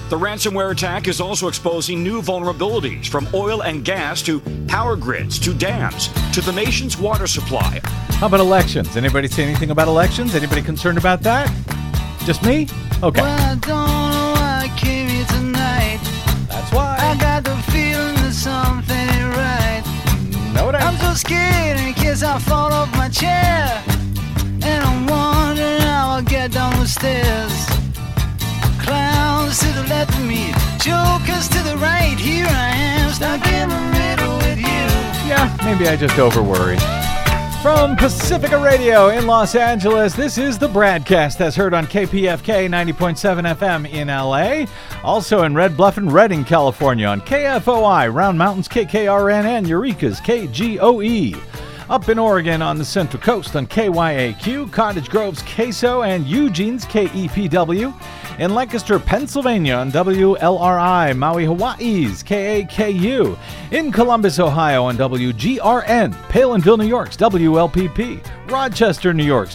The ransomware attack is also exposing new vulnerabilities from oil and gas to power grids to dams to the nation's water supply. How about elections? Anybody say anything about elections? Anybody concerned about that? Just me? Okay. Well, I don't know why I came here tonight. That's why. I got the feeling that something ain't right. No, it ain't. I'm so scared in case I fall off my chair. And I'm wondering how I'll get down the stairs. Clowns to the left of me, jokers to the right. Here I am, stuck in the middle with you. Yeah, maybe I just over-worry. From Pacifica Radio in Los Angeles, this is the BradCast as heard on KPFK 90.7 FM in LA. Also in Red Bluff and Redding, California on KFOI, Round Mountains KKRN, and Eureka's KGOE. Up in Oregon on the Central Coast on KYAQ, Cottage Grove's KSO, and Eugene's KEPW. In Lancaster, Pennsylvania on WLRI, Maui, Hawaii's KAKU. In Columbus, Ohio on WGRN, Palinville, New York's WLPP. Rochester, New York's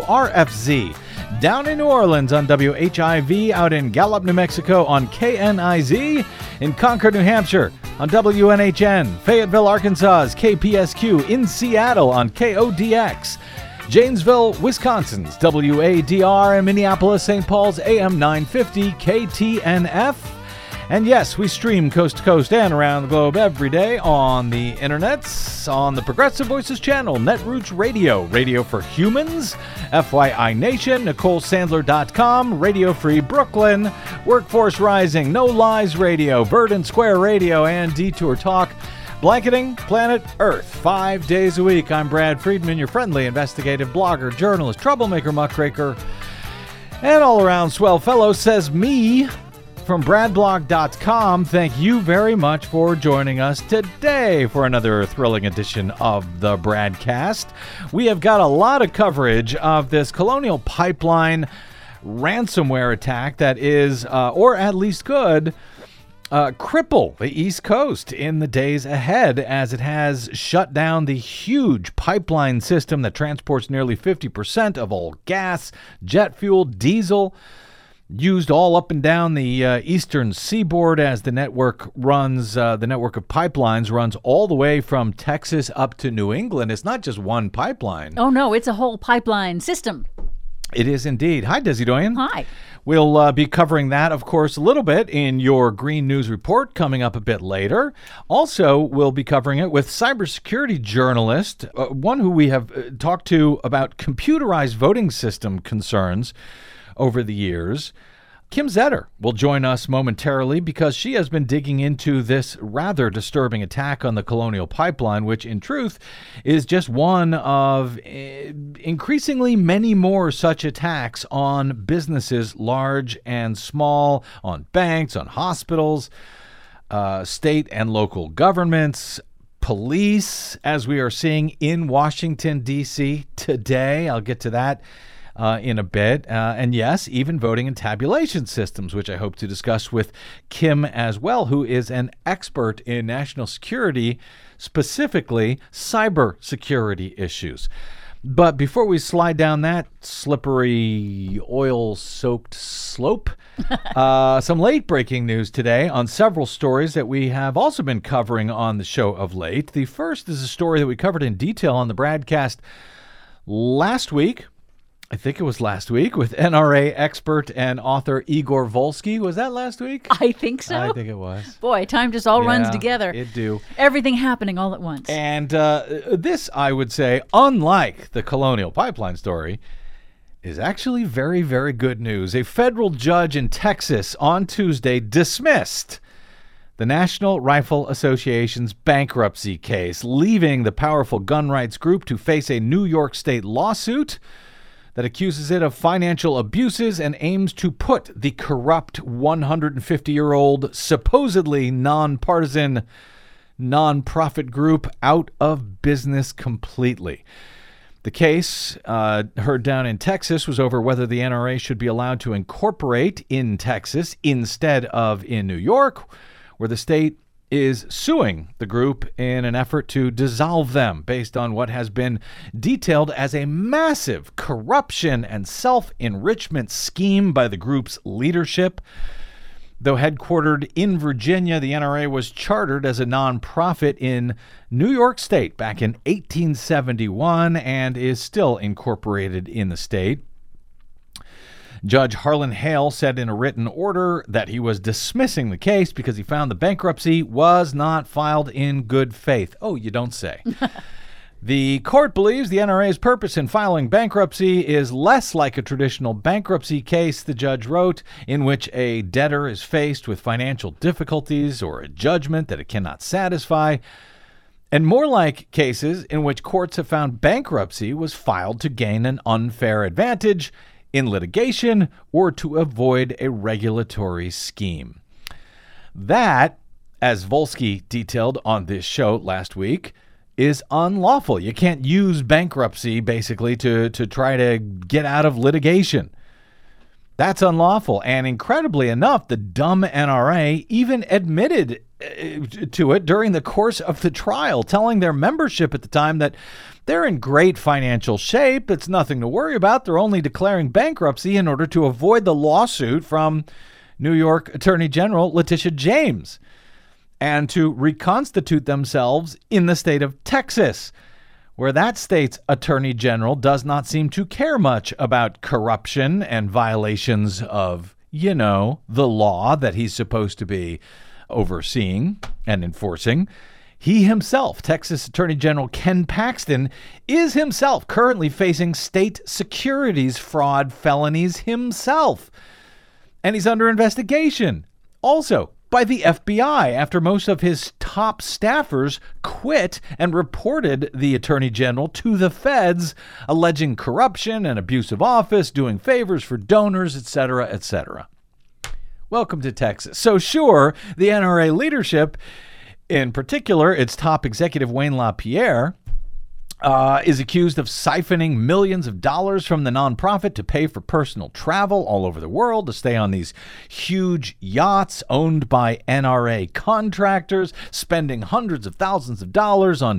WRFZ. Down in New Orleans on WHIV, out in Gallup, New Mexico on KNIZ. In Concord, New Hampshire on WNHN. Fayetteville, Arkansas's KPSQ. In Seattle on KODX. Janesville, Wisconsin's WADR, and Minneapolis, St. Paul's AM 950 KTNF. And yes, we stream coast to coast and around the globe every day on the internets, on the Progressive Voices channel, Netroots Radio, Radio for Humans, FYI Nation, NicoleSandler.com, Radio Free Brooklyn, Workforce Rising, No Lies Radio, Verdant Square Radio, and Detour Talk. Blanketing planet Earth 5 days a week. I'm Brad Friedman, your friendly investigative blogger, journalist, troublemaker, muckraker, and all-around swell fellow, says me from bradblog.com. Thank you very much for joining us today for another thrilling edition of the BradCast. We have got a lot of coverage of this Colonial Pipeline ransomware attack that is, or at least could, cripple the East Coast in the days ahead, as it has shut down the huge pipeline system that transports nearly 50% of all gas, jet fuel, diesel, used all up and down the eastern seaboard, as the network runs, the network of pipelines runs all the way from Texas up to New England. It's not just one pipeline. Oh, no, it's a whole pipeline system. It is indeed. Hi, Desi Doyen. Hi. We'll be covering that, of course, a little bit in your Green News Report coming up a bit later. Also, we'll be covering it with cybersecurity journalist, one who we have talked to about computerized voting system concerns over the years. Kim Zetter will join us momentarily because she has been digging into this rather disturbing attack on the Colonial Pipeline, which in truth is just one of increasingly many more such attacks on businesses, large and small, on banks, on hospitals, state and local governments, police, as we are seeing in Washington, D.C. today. I'll get to that in a bit. And yes, even voting and tabulation systems, which I hope to discuss with Kim as well, who is an expert in national security, specifically cyber security issues. But before we slide down that slippery, oil-soaked slope, some late-breaking news today on several stories that we have also been covering on the show of late. The first is a story that we covered in detail on the BradCast last week. I think it was last week, with NRA expert and author Igor Volsky. Was that last week? I think so. I think it was. Boy, time just all runs together. It do. Everything happening all at once. And this, I would say, unlike the Colonial Pipeline story, is actually very, very good news. A federal judge in Texas on Tuesday dismissed the National Rifle Association's bankruptcy case, leaving the powerful gun rights group to face a New York State lawsuit that accuses it of financial abuses and aims to put the corrupt 150-year-old, supposedly nonpartisan nonprofit group out of business completely. The case, heard down in Texas, was over whether the NRA should be allowed to incorporate in Texas instead of in New York, where the state is suing the group in an effort to dissolve them based on what has been detailed as a massive corruption and self-enrichment scheme by the group's leadership. Though headquartered in Virginia, the NRA was chartered as a nonprofit in New York State back in 1871 and is still incorporated in the state. Judge Harlan Hale said in a written order that he was dismissing the case because he found the bankruptcy was not filed in good faith. Oh, you don't say. The court believes the NRA's purpose in filing bankruptcy is less like a traditional bankruptcy case, the judge wrote, in which a debtor is faced with financial difficulties or a judgment that it cannot satisfy, and more like cases in which courts have found bankruptcy was filed to gain an unfair advantage in litigation or to avoid a regulatory scheme. That, as Volsky detailed on this show last week, is unlawful. You can't use bankruptcy, basically, to try to get out of litigation. That's unlawful. And incredibly enough, the dumb NRA even admitted to it during the course of the trial, telling their membership at the time that they're in great financial shape. It's nothing to worry about. They're only declaring bankruptcy in order to avoid the lawsuit from New York Attorney General Letitia James, and to reconstitute themselves in the state of Texas, where that state's attorney general does not seem to care much about corruption and violations of, the law that he's supposed to be overseeing and enforcing. He himself, Texas Attorney General Ken Paxton, is himself currently facing state securities fraud felonies himself. And he's under investigation. Also, by the FBI after most of his top staffers quit and reported the attorney general to the feds, alleging corruption and abuse of office, doing favors for donors, etc., etc. Welcome to Texas. So sure, the NRA leadership, in particular its top executive Wayne LaPierre, is accused of siphoning millions of dollars from the nonprofit to pay for personal travel all over the world, to stay on these huge yachts owned by NRA contractors, spending hundreds of thousands of dollars on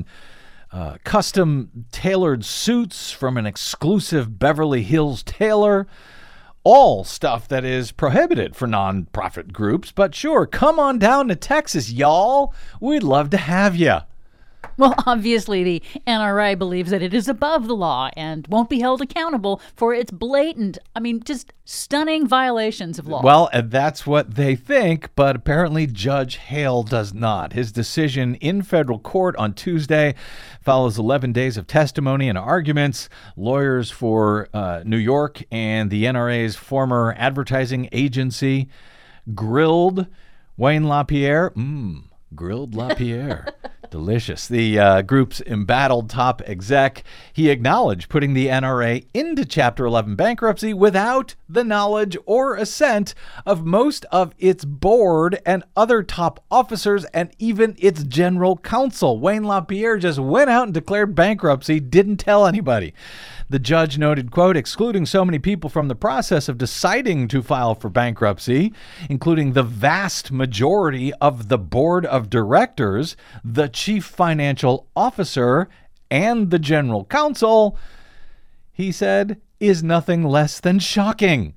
custom tailored suits from an exclusive Beverly Hills tailor. All stuff that is prohibited for nonprofit groups. But sure, come on down to Texas, y'all. We'd love to have you. Well, obviously, the NRA believes that it is above the law and won't be held accountable for its blatant, just stunning violations of law. Well, that's what they think, but apparently Judge Hale does not. His decision in federal court on Tuesday follows 11 days of testimony and arguments. Lawyers for New York and the NRA's former advertising agency grilled Wayne LaPierre. Grilled LaPierre. Delicious. The group's embattled top exec, he acknowledged putting the NRA into Chapter 11 bankruptcy without the knowledge or assent of most of its board and other top officers and even its general counsel. Wayne LaPierre just went out and declared bankruptcy, didn't tell anybody. The judge noted, quote, excluding so many people from the process of deciding to file for bankruptcy, including the vast majority of the board of directors, the chief financial officer, and the general counsel, he said, is nothing less than shocking.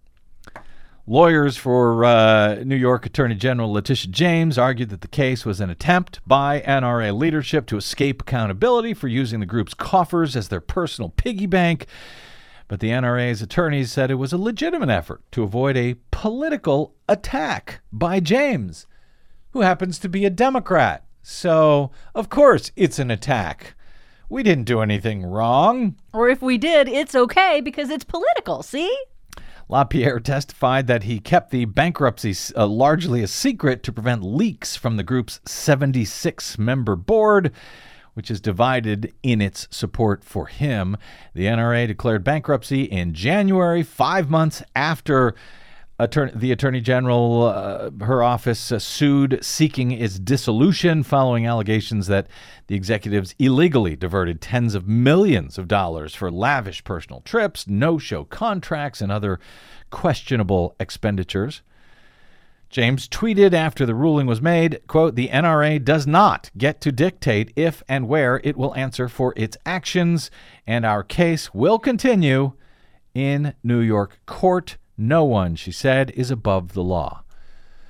Lawyers for New York Attorney General Letitia James argued that the case was an attempt by NRA leadership to escape accountability for using the group's coffers as their personal piggy bank. But the NRA's attorneys said it was a legitimate effort to avoid a political attack by James, who happens to be a Democrat. So, of course, it's an attack. We didn't do anything wrong. Or if we did, it's okay because it's political, see? LaPierre testified that he kept the bankruptcy largely a secret to prevent leaks from the group's 76-member board, which is divided in its support for him. The NRA declared bankruptcy in January, 5 months after the Attorney General, her office, sued, seeking its dissolution following allegations that the executives illegally diverted tens of millions of dollars for lavish personal trips, no-show contracts, and other questionable expenditures. James tweeted after the ruling was made, quote, the NRA does not get to dictate if and where it will answer for its actions, and our case will continue in New York court. No one, she said, is above the law.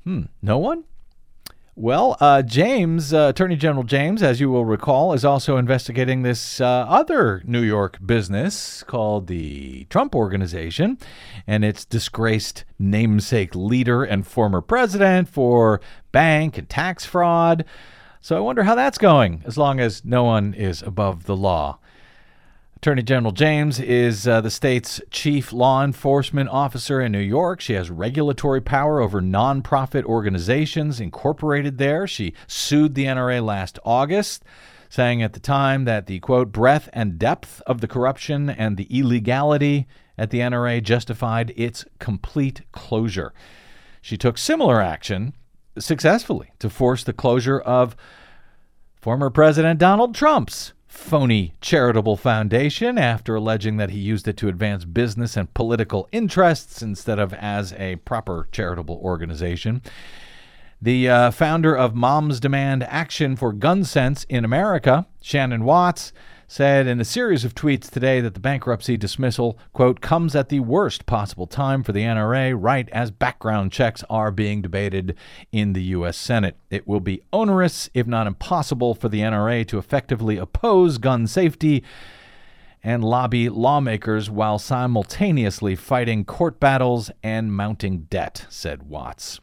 No one? Well, Attorney General James, as you will recall, is also investigating this other New York business called the Trump Organization and its disgraced namesake leader and former president for bank and tax fraud. So I wonder how that's going, as long as no one is above the law. Attorney General James is the state's chief law enforcement officer in New York. She has regulatory power over nonprofit organizations incorporated there. She sued the NRA last August, saying at the time that the, quote, breadth and depth of the corruption and the illegality at the NRA justified its complete closure. She took similar action successfully to force the closure of former President Donald Trump's phony charitable foundation after alleging that he used it to advance business and political interests instead of as a proper charitable organization. The founder of Moms Demand Action for Gun Sense in America, Shannon Watts, said in a series of tweets today that the bankruptcy dismissal, quote, comes at the worst possible time for the NRA, right as background checks are being debated in the U.S. Senate. It will be onerous, if not impossible, for the NRA to effectively oppose gun safety and lobby lawmakers while simultaneously fighting court battles and mounting debt, said Watts.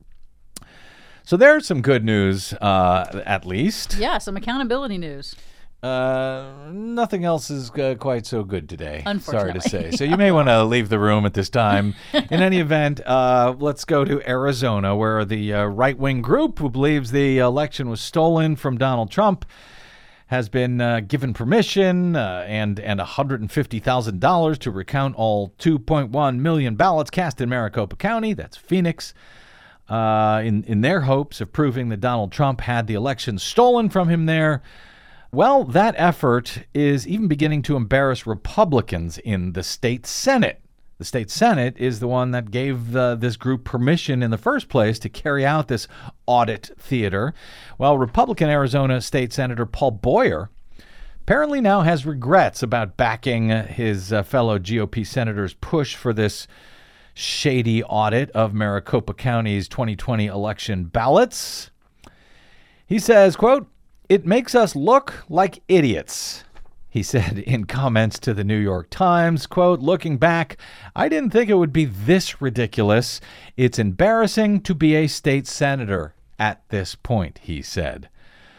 So there's some good news, at least. Yeah, some accountability news. Nothing else is quite so good today. Sorry to say. So you may want to leave the room at this time. In any event, let's go to Arizona, where the right-wing group who believes the election was stolen from Donald Trump has been given permission and $150,000 to recount all 2.1 million ballots cast in Maricopa County. That's Phoenix. In their hopes of proving that Donald Trump had the election stolen from him there. Well, that effort is even beginning to embarrass Republicans in the state Senate. The state Senate is the one that gave this group permission in the first place to carry out this audit theater. Well, Republican Arizona State Senator Paul Boyer apparently now has regrets about backing his fellow GOP senators' push for this shady audit of Maricopa County's 2020 election ballots. He says, quote, "It makes us look like idiots," he said in comments to the New York Times. Quote, "Looking back, I didn't think it would be this ridiculous. It's embarrassing to be a state senator at this point," he said.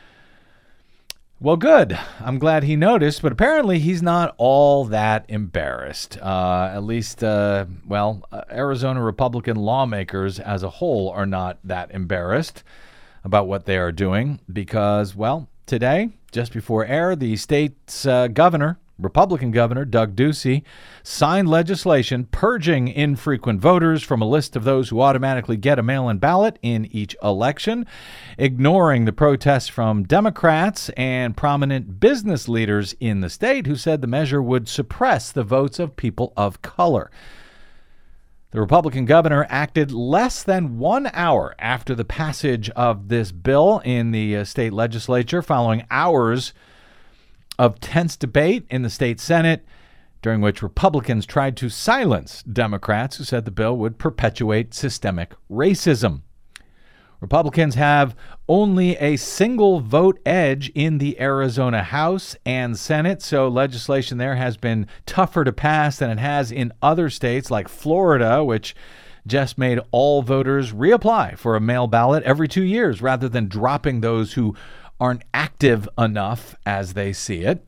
Well, good. I'm glad he noticed, but apparently he's not all that embarrassed. At least, Arizona Republican lawmakers as a whole are not that embarrassed about what they are doing because, well, today, just before air, the state's Republican governor, Doug Ducey, signed legislation purging infrequent voters from a list of those who automatically get a mail-in ballot in each election, ignoring the protests from Democrats and prominent business leaders in the state who said the measure would suppress the votes of people of color. The Republican governor acted less than 1 hour after the passage of this bill in the state legislature, following hours of tense debate in the state Senate, during which Republicans tried to silence Democrats who said the bill would perpetuate systemic racism. Republicans have only a single vote edge in the Arizona House and Senate, so legislation there has been tougher to pass than it has in other states like Florida, which just made all voters reapply for a mail ballot every 2 years rather than dropping those who aren't active enough as they see it.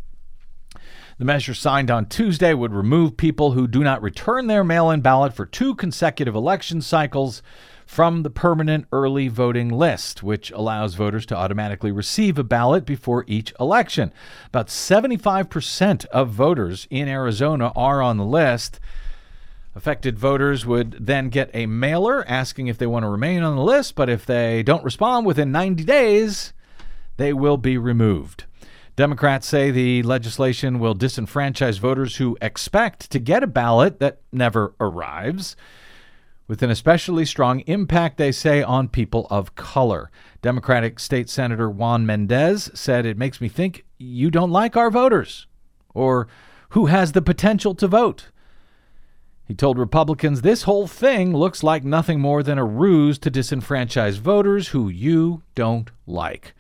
The measure signed on Tuesday would remove people who do not return their mail-in ballot for 2 consecutive election cycles from the permanent early voting list, which allows voters to automatically receive a ballot before each election. About 75% of voters in Arizona are on the list. Affected voters would then get a mailer asking if they want to remain on the list, but if they don't respond within 90 days, they will be removed. Democrats say the legislation will disenfranchise voters who expect to get a ballot that never arrives, with an especially strong impact, they say, on people of color. Democratic State Senator Juan Mendez said, "It makes me think you don't like our voters or who has the potential to vote." He told Republicans, "This whole thing looks like nothing more than a ruse to disenfranchise voters who you don't like."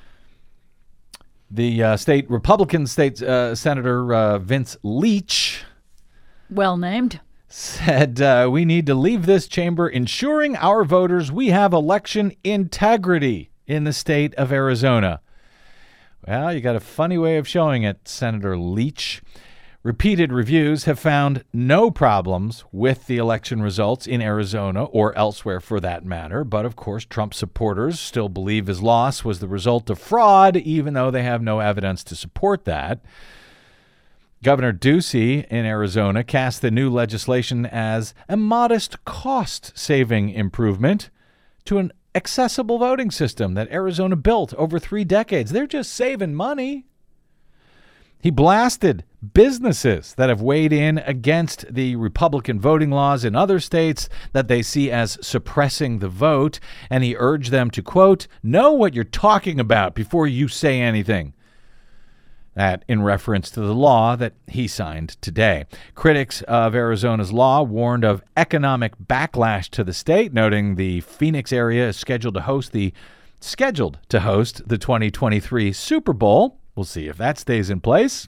The state Republican Senator Vince Leach, well named, said, "We need to leave this chamber ensuring our voters we have election integrity in the state of Arizona." Well, you got a funny way of showing it, Senator Leach. Repeated reviews have found no problems with the election results in Arizona or elsewhere for that matter. But, of course, Trump supporters still believe his loss was the result of fraud, even though they have no evidence to support that. Governor Ducey in Arizona cast the new legislation as a modest cost-saving improvement to an accessible voting system that Arizona built over 3 decades. They're just saving money. He blasted businesses that have weighed in against the Republican voting laws in other states that they see as suppressing the vote, and he urged them to, quote, "know what you're talking about before you say anything." That in reference to the law that he signed today. Critics of Arizona's law warned of economic backlash to the state, noting the Phoenix area is scheduled to host the 2023 Super Bowl. We'll see if that stays in place.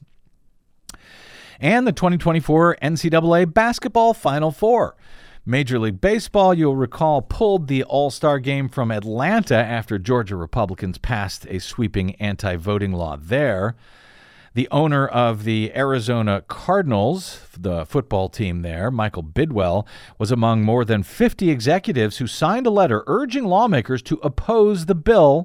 And the 2024 NCAA basketball Final Four. Major League Baseball, you'll recall, pulled the All-Star game from Atlanta after Georgia Republicans passed a sweeping anti-voting law there. The owner of the Arizona Cardinals, the football team there, Michael Bidwell, was among more than 50 executives who signed a letter urging lawmakers to oppose the bill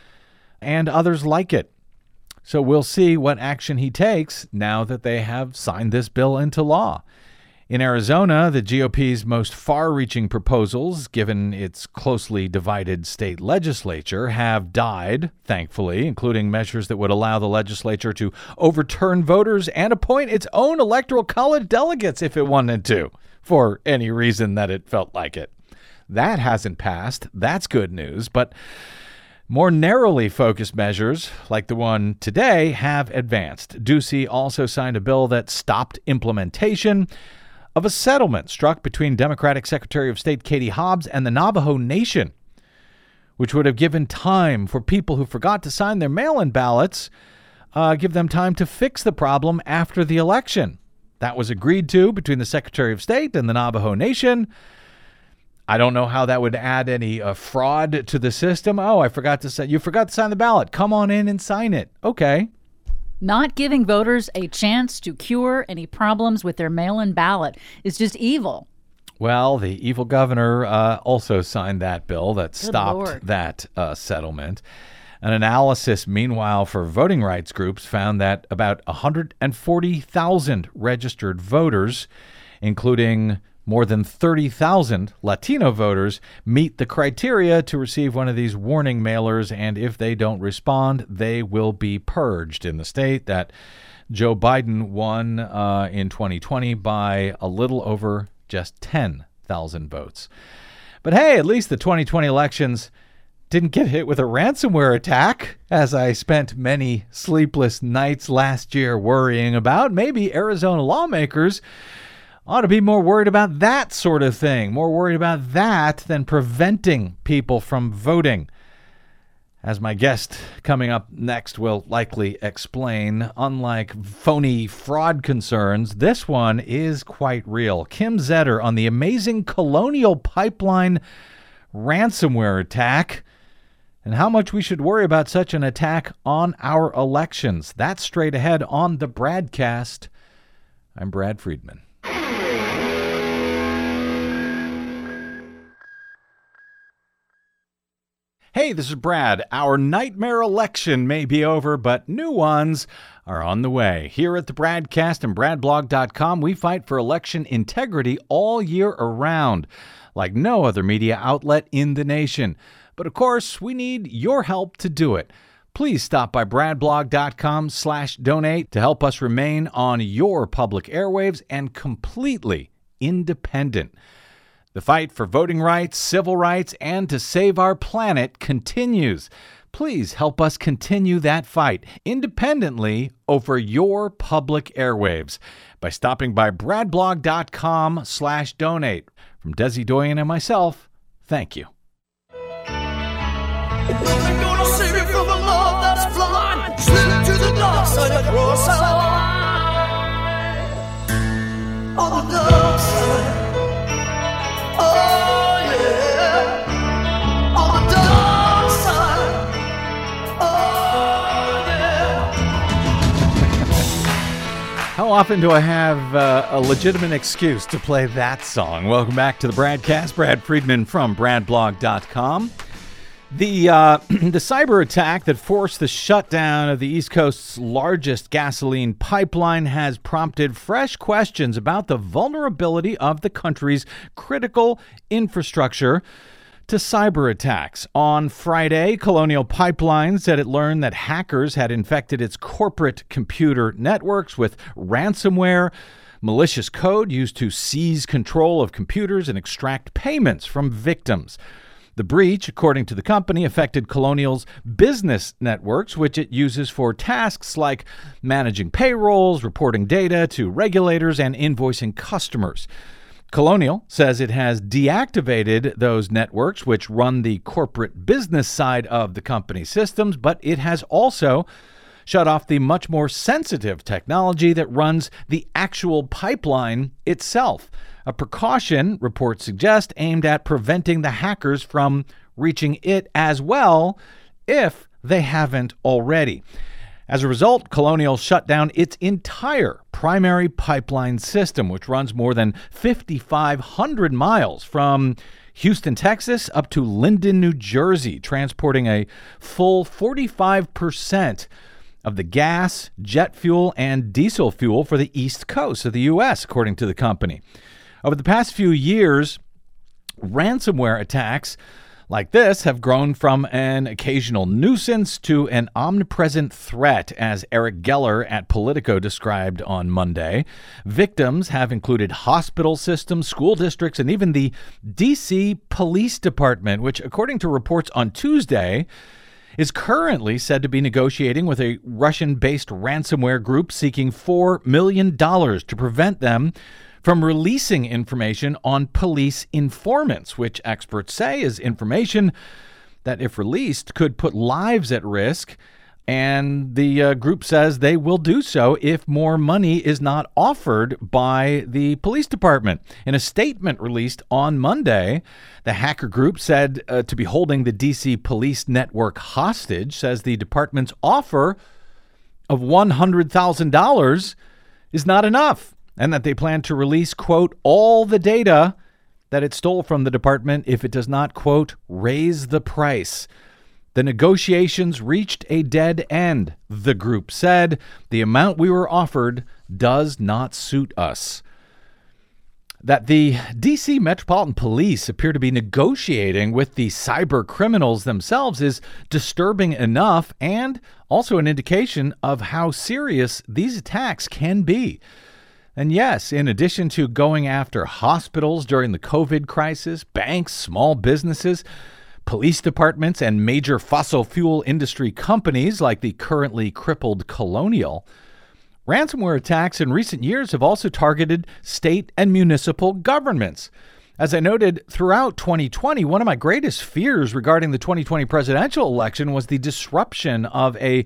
and others like it. So we'll see what action he takes now that they have signed this bill into law. In Arizona, the GOP's most far-reaching proposals, given its closely divided state legislature, have died, thankfully, including measures that would allow the legislature to overturn voters and appoint its own electoral college delegates if it wanted to, for any reason that it felt like it. That hasn't passed. That's good news, but more narrowly focused measures, like the one today, have advanced. Ducey also signed a bill that stopped implementation of a settlement struck between Democratic Secretary of State Katie Hobbs and the Navajo Nation, which would have given time for people who forgot to sign their mail-in ballots, give them time to fix the problem after the election. That was agreed to between the Secretary of State and the Navajo Nation. I don't know how that would add any fraud to the system. Oh, you forgot to sign the ballot. Come on in and sign it. Okay. Not giving voters a chance to cure any problems with their mail-in ballot is just evil. Well, the evil governor also signed that bill that stopped that settlement. An analysis, meanwhile, for voting rights groups found that about 140,000 registered voters, including more than 30,000 Latino voters, meet the criteria to receive one of these warning mailers, and if they don't respond, they will be purged in the state that Joe Biden won in 2020 by a little over just 10,000 votes. But hey, at least the 2020 elections didn't get hit with a ransomware attack, as I spent many sleepless nights last year worrying about. Maybe Arizona lawmakers ought to be more worried about that sort of thing, more worried about that than preventing people from voting. As my guest coming up next will likely explain, unlike phony fraud concerns, this one is quite real. Kim Zetter on the amazing Colonial Pipeline ransomware attack and how much we should worry about such an attack on our elections. That's straight ahead on the Bradcast. I'm Brad Friedman. Hey, this is Brad. Our nightmare election may be over, but new ones are on the way. Here at the Bradcast and BradBlog.com, we fight for election integrity all year around, like no other media outlet in the nation. But of course, we need your help to do it. Please stop by BradBlog.com/donate to help us remain on your public airwaves and completely independent. The fight for voting rights, civil rights, and to save our planet continues. Please help us continue that fight independently over your public airwaves by stopping by bradblog.com/donate. From Desi Doyen and myself, thank you. Nothing gonna save you from the love that's blind. Slip to the dark side across the line. On the dark side. Oh yeah. On the dark side. Oh yeah. How often do I have a legitimate excuse to play that song? Welcome back to the Bradcast. Brad Friedman from bradblog.com. The cyber attack that forced the shutdown of the East Coast's largest gasoline pipeline has prompted fresh questions about the vulnerability of the country's critical infrastructure to cyber attacks. On Friday, Colonial Pipeline said it learned that hackers had infected its corporate computer networks with ransomware, malicious code used to seize control of computers and extract payments from victims. The breach, according to the company, affected Colonial's business networks, which it uses for tasks like managing payrolls, reporting data to regulators, and invoicing customers. Colonial says it has deactivated those networks, which run the corporate business side of the company's systems, but it has also shut off the much more sensitive technology that runs the actual pipeline itself. A precaution, reports suggest, aimed at preventing the hackers from reaching it as well, if they haven't already. As a result, Colonial shut down its entire primary pipeline system, which runs more than 5,500 miles from Houston, Texas, up to Linden, New Jersey, transporting a full 45% of the gas, jet fuel, and diesel fuel for the East Coast of the U.S., according to the company. Over the past few years, ransomware attacks like this have grown from an occasional nuisance to an omnipresent threat, as Eric Geller at Politico described on Monday. Victims have included hospital systems, school districts, and even the D.C. Police Department, which, according to reports on Tuesday, is currently said to be negotiating with a Russian-based ransomware group seeking $4 million to prevent them from releasing information on police informants, which experts say is information that, if released, could put lives at risk. And the group says they will do so if more money is not offered by the police department. In a statement released on Monday, the hacker group said to be holding the D.C. police network hostage, says the department's offer of $100,000 is not enough, and that they plan to release, quote, all the data that it stole from the department if it does not, quote, raise the price. The negotiations reached a dead end, the group said. The amount we were offered does not suit us. That the D.C. Metropolitan Police appear to be negotiating with the cyber criminals themselves is disturbing enough, and also an indication of how serious these attacks can be. And yes, in addition to going after hospitals during the COVID crisis, banks, small businesses, police departments, and major fossil fuel industry companies like the currently crippled Colonial, ransomware attacks in recent years have also targeted state and municipal governments. As I noted, throughout 2020, one of my greatest fears regarding the 2020 presidential election was the disruption of a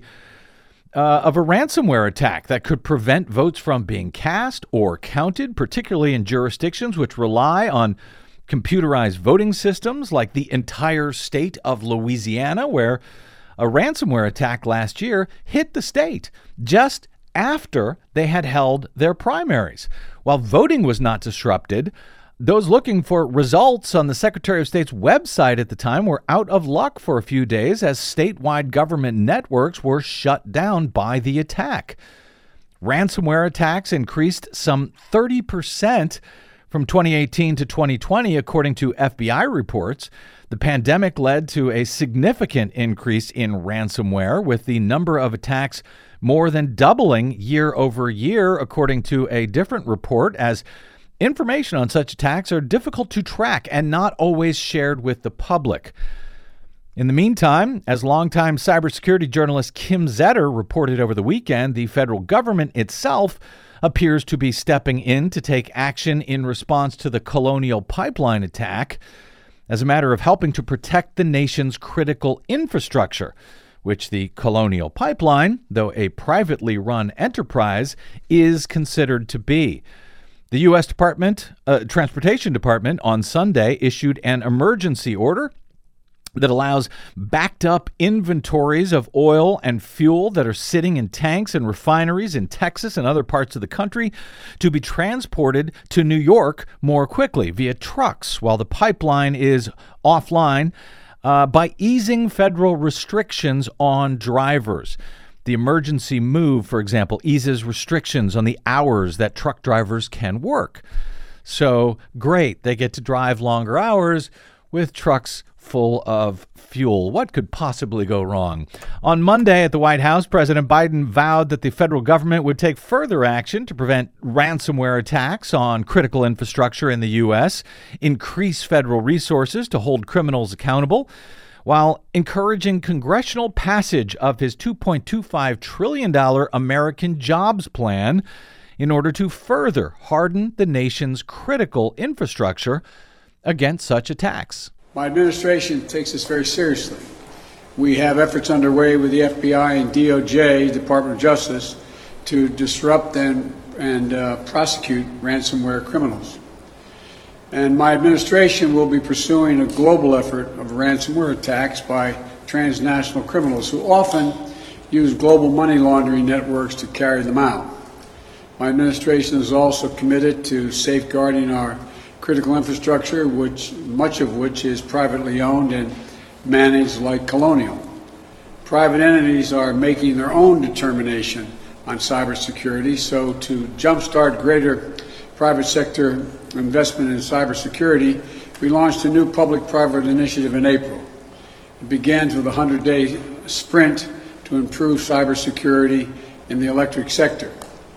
ransomware attack that could prevent votes from being cast or counted, particularly in jurisdictions which rely on computerized voting systems like the entire state of Louisiana, where a ransomware attack last year hit the state just after they had held their primaries. While voting was not disrupted, those looking for results on the Secretary of State's website at the time were out of luck for a few days as statewide government networks were shut down by the attack. Ransomware attacks increased some 30% from 2018 to 2020, according to FBI reports. The pandemic led to a significant increase in ransomware, with the number of attacks more than doubling year over year, according to a different report, as information on such attacks are difficult to track and not always shared with the public. In the meantime, as longtime cybersecurity journalist Kim Zetter reported over the weekend, the federal government itself appears to be stepping in to take action in response to the Colonial Pipeline attack as a matter of helping to protect the nation's critical infrastructure, which the Colonial Pipeline, though a privately run enterprise, is considered to be. The U.S. Transportation Department on Sunday issued an emergency order that allows backed up inventories of oil and fuel that are sitting in tanks and refineries in Texas and other parts of the country to be transported to New York more quickly via trucks while the pipeline is offline by easing federal restrictions on drivers. The emergency move, for example, eases restrictions on the hours that truck drivers can work. So great, they get to drive longer hours with trucks full of fuel. What could possibly go wrong? On Monday at the White House, President Biden vowed that the federal government would take further action to prevent ransomware attacks on critical infrastructure in the U.S., increase federal resources to hold criminals accountable, while encouraging congressional passage of his $2.25 trillion American Jobs Plan in order to further harden the nation's critical infrastructure against such attacks. My administration takes this very seriously. We have efforts underway with the FBI and DOJ, Department of Justice, to disrupt and prosecute ransomware criminals. And my administration will be pursuing a global effort of ransomware attacks by transnational criminals who often use global money laundering networks to carry them out. My administration is also committed to safeguarding our critical infrastructure, much of which is privately owned and managed like Colonial. Private entities are making their own determination on cybersecurity, so to jumpstart greater private sector investment in cybersecurity, we launched a new public-private initiative in April. It begins with a 100-day sprint to improve cybersecurity in the electric sector.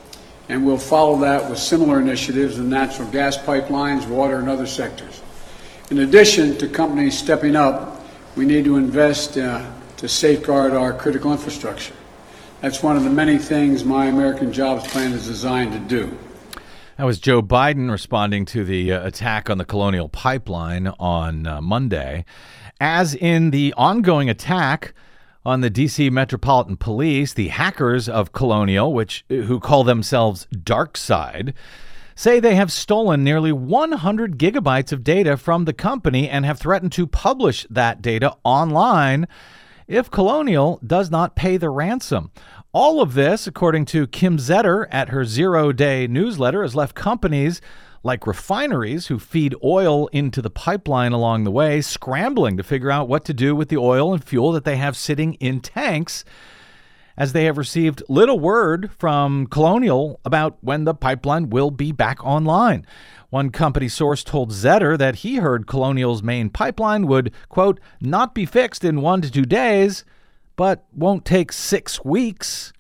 And we'll follow that with similar initiatives in natural gas pipelines, water, and other sectors. In addition to companies stepping up, we need to invest to safeguard our critical infrastructure. That's one of the many things my American Jobs Plan is designed to do. That was Joe Biden responding to the attack on the Colonial Pipeline on Monday. As in the ongoing attack on the D.C. Metropolitan Police, the hackers of Colonial, who call themselves DarkSide, say they have stolen nearly 100 gigabytes of data from the company and have threatened to publish that data online if Colonial does not pay the ransom. All of this, according to Kim Zetter at her zero-day newsletter, has left companies like refineries who feed oil into the pipeline along the way scrambling to figure out what to do with the oil and fuel that they have sitting in tanks, as they have received little word from Colonial about when the pipeline will be back online. One company source told Zetter that he heard Colonial's main pipeline would, quote, not be fixed in 1 to 2 days, but won't take 6 weeks.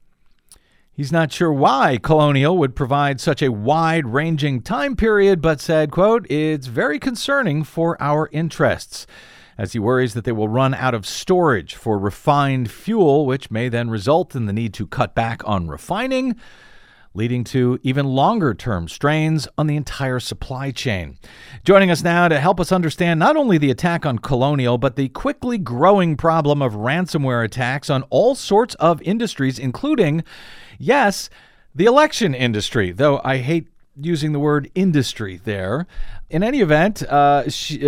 He's not sure why Colonial would provide such a wide-ranging time period, but said, quote, it's very concerning for our interests, as he worries that they will run out of storage for refined fuel, which may then result in the need to cut back on refining, leading to even longer-term strains on the entire supply chain. Joining us now to help us understand not only the attack on Colonial, but the quickly growing problem of ransomware attacks on all sorts of industries, including, yes, the election industry, though I hate using the word industry there. In any event, she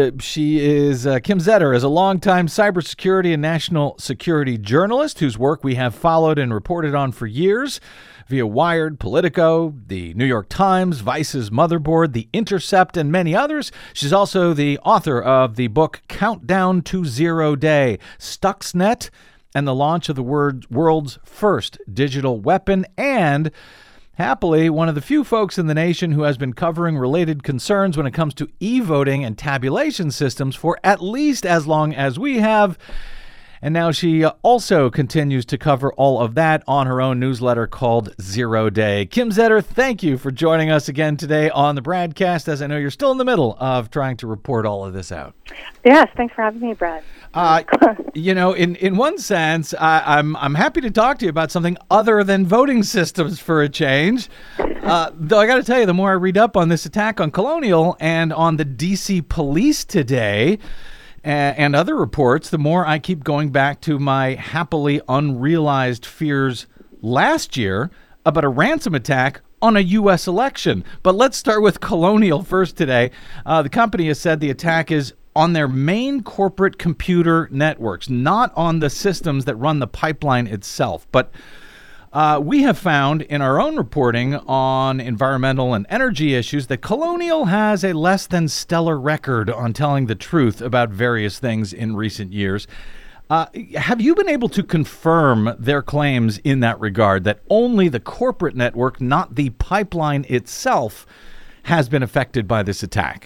is Kim Zetter, is a longtime cybersecurity and national security journalist whose work we have followed and reported on for years via Wired, Politico, the New York Times, Vice's Motherboard, The Intercept, and many others. She's also the author of the book Countdown to Zero Day, Stuxnet, and the launch of the world's first digital weapon, and happily, one of the few folks in the nation who has been covering related concerns when it comes to e-voting and tabulation systems for at least as long as we have. And now she also continues to cover all of that on her own newsletter called Zero Day. Kim Zetter, thank you for joining us again today on the Bradcast, as I know you're still in the middle of trying to report all of this out. Yes, thanks for having me, Brad. In one sense, I'm happy to talk to you about something other than voting systems for a change. Though I got to tell you, the more I read up on this attack on Colonial and on the D.C. police today and other reports, the more I keep going back to my happily unrealized fears last year about a ransom attack on a U.S. election. But let's start with Colonial first today. The company has said the attack is on their main corporate computer networks, not on the systems that run the pipeline itself. But we have found in our own reporting on environmental and energy issues that Colonial has a less than stellar record on telling the truth about various things in recent years. Have you been able to confirm their claims in that regard, that only the corporate network, not the pipeline itself, has been affected by this attack?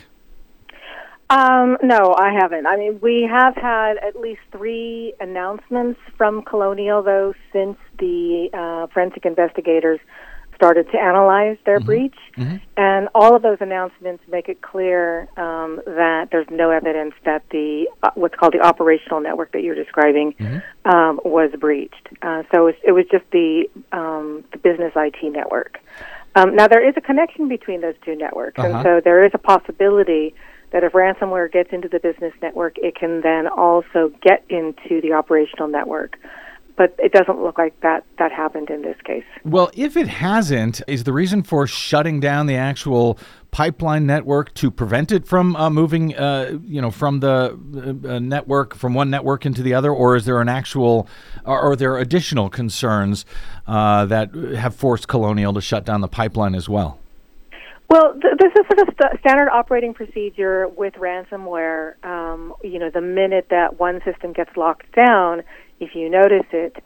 No, I haven't. I mean, we have had at least 3 announcements from Colonial, though, since the forensic investigators started to analyze their breach. And all of those announcements make it clear that there's no evidence that the what's called the operational network that you're describing was breached. So it was just the business IT network. Now, there is a connection between those 2 networks, and so there is a possibility that if ransomware gets into the business network, it can then also get into the operational network. But it doesn't look like that happened in this case. Well, if it hasn't, is the reason for shutting down the actual pipeline network to prevent it from moving, from the network, from one network into the other, or is there an actual, or are there additional concerns that have forced Colonial to shut down the pipeline as well? Well, this is sort of standard operating procedure with ransomware. The minute that one system gets locked down, if you notice it,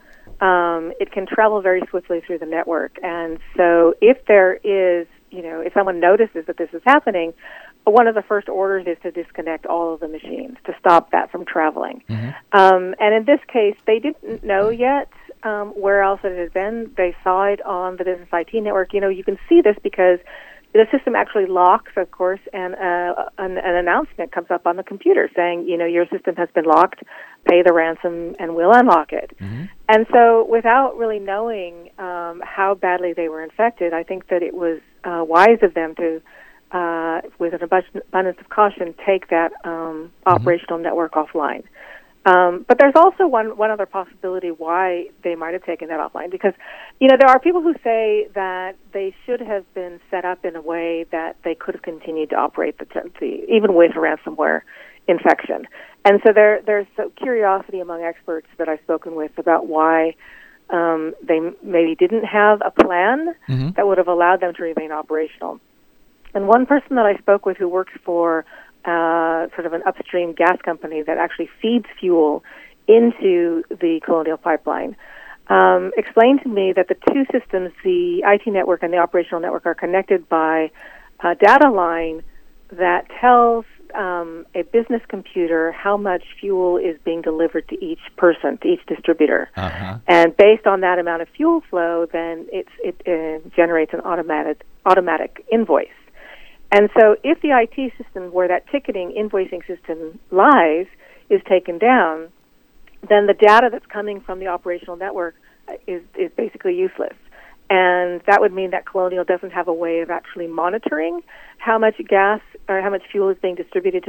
it can travel very swiftly through the network. And so if there is, if someone notices that this is happening, one of the first orders is to disconnect all of the machines to stop that from traveling. And in this case, they didn't know yet where else it had been. They saw it on the business IT network. You can see this because the system actually locks, of course, and an announcement comes up on the computer saying, your system has been locked, pay the ransom, and we'll unlock it. And so without really knowing how badly they were infected, I think that it was wise of them to, with an abundance of caution, take that operational network offline. But there's also one other possibility why they might have taken that offline, because there are people who say that they should have been set up in a way that they could have continued to operate even with ransomware infection. And so there's curiosity among experts that I've spoken with about why they maybe didn't have a plan that would have allowed them to remain operational. And one person that I spoke with who works for sort of an upstream gas company that actually feeds fuel into the Colonial pipeline, explained to me that the 2 systems, the IT network and the operational network, are connected by a data line that tells a business computer how much fuel is being delivered to each person, to each distributor. And based on that amount of fuel flow, then it generates an automatic invoice. And so if the IT system where that ticketing invoicing system lies is taken down, then the data that's coming from the operational network is basically useless. And that would mean that Colonial doesn't have a way of actually monitoring how much gas or how much fuel is being distributed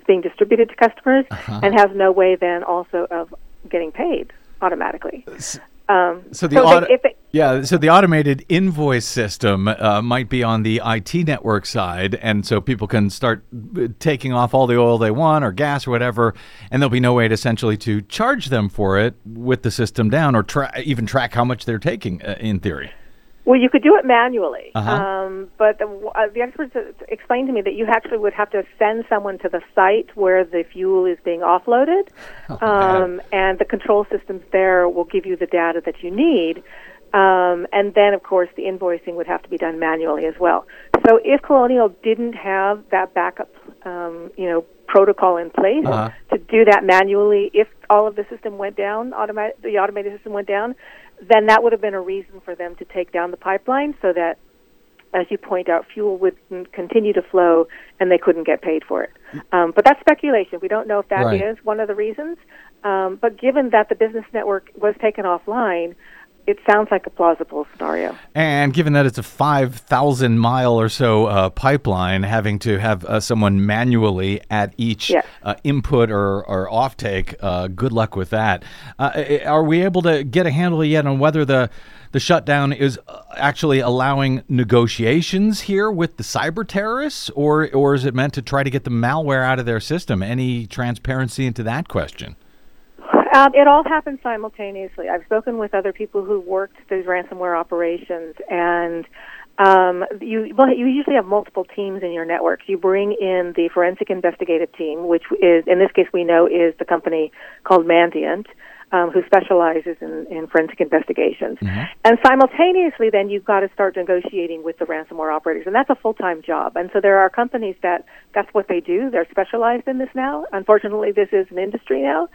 to customers, and has no way then also of getting paid automatically. So the automated invoice system might be on the IT network side, and so people can start taking off all the oil they want or gas or whatever, and there'll be no way to essentially to charge them for it with the system down, or even track how much they're taking in theory. Well, you could do it manually, but the experts explained to me that you actually would have to send someone to the site where the fuel is being offloaded, and the control systems there will give you the data that you need, and then, of course, the invoicing would have to be done manually as well. So if Colonial didn't have that backup, protocol in place to do that manually. If all of the system went down, the automated system went down, then that would have been a reason for them to take down the pipeline so that, as you point out, fuel would continue to flow and they couldn't get paid for it. But that's speculation. We don't know if that is one of the reasons. But given that the business network was taken offline, it sounds like a plausible scenario. And given that it's a 5,000-mile or so pipeline, having to have someone manually at each input or offtake, good luck with that. Are we able to get a handle yet on whether the shutdown is actually allowing negotiations here with the cyber terrorists, or is it meant to try to get the malware out of their system? Any transparency into that question? It all happens simultaneously. I've spoken with other people who worked those ransomware operations, and you usually have multiple teams in your network. You bring in the forensic investigative team, which is, in this case, we know is the company called Mandiant, who specializes in forensic investigations. Mm-hmm. And simultaneously, then, you've got to start negotiating with the ransomware operators, and that's a full-time job. And so there are companies that's what they do. They're specialized in this now. Unfortunately, this is an industry now.